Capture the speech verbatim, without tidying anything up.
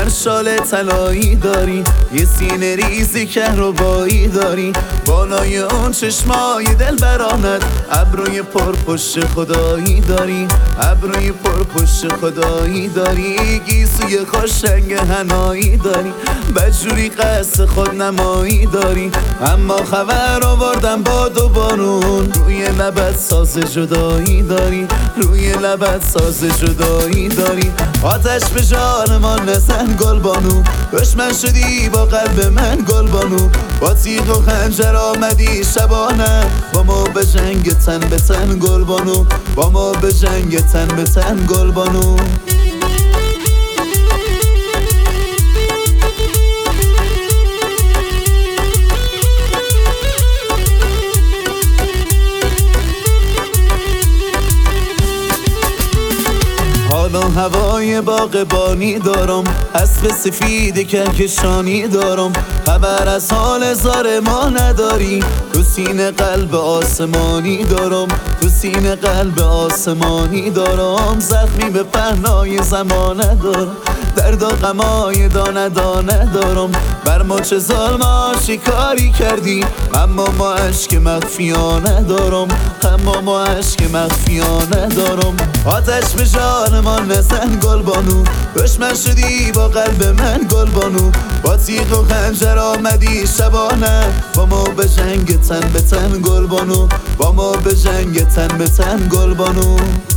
سر شال طلایی داری، یه سینه ریزی کهربایی داری، بالای اون چشمای دل برانت ابروی پرپشت خدایی داری، ابروی پرپشت خدایی داری، گیسوی خوش رنگ حنایی داری، بدجوری قصد خود نمایی داری. اما خبر آوردم باد و بارون، روی لبت ساز جدایی داری، روی لبت ساز جدایی داری. آتش به جان ما نزن گلبانو، دشمن شدی با قلب من گلبانو، با تیغ و خنجر آمدی شبانه، با ما به جنگ تن به تن گلبانو، با ما به جنگ تن به تن گلبانو. حالا هوای باغبانی دارم، اسب سفید کهکشانی دارم، خبر از حال زار ما نداری، تو سینه قلب آسمانی دارم، تو سینه قلب آسمانی دارم، زخمی به پهنای زمانه دارم، درد و غمای دانه دانه دارم. بر ما چه ظلم آشکاری کردی، اما ما عشق مخفیانه دارم، اما ما عشق مخفیانه دارم. آتش به جان ما نزن گلبانو، دشمن شدی با قلب من گلبانو، با تیغ و خنجر آمدی شبانه، با ما به جنگ تن به تن گلبانو، با ما به جنگ تن به تن گلبانو.